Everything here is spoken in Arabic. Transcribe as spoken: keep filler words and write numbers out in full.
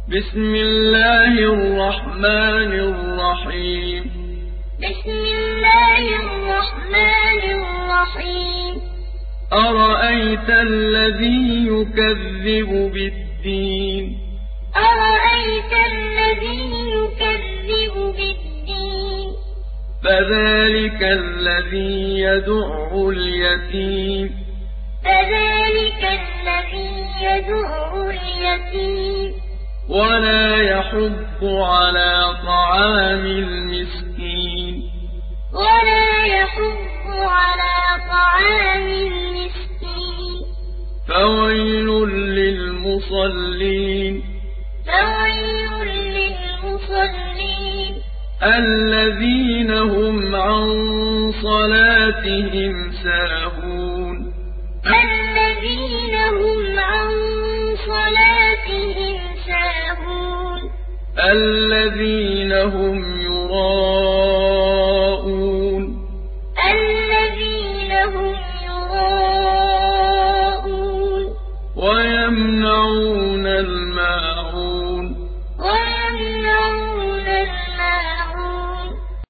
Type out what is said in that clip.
بسم الله الرحمن الرحيم بسم الله الرحمن الرحيم أرأيت الذي يكذب بالدين أرأيت الذي يكذب بالدين فذلك الذي يدع اليتيم فذلك الذي يدع اليتيم ولا يحض على طعام المسكين ولا يحض على طعام المسكين فويل للمصلين فويل للمصلين الذين هم عن صلاتهم ساهون الذين هم عن صلاتهم ساهون الذين هم